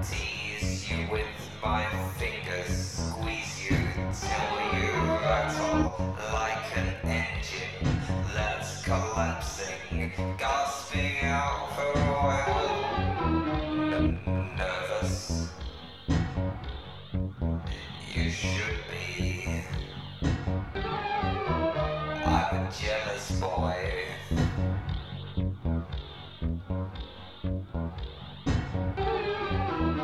Tease you with my fingers, squeeze you till you rattle like an engine that's collapsing, gasping out for oil. Nervous, you should be. I'm a jealous boy.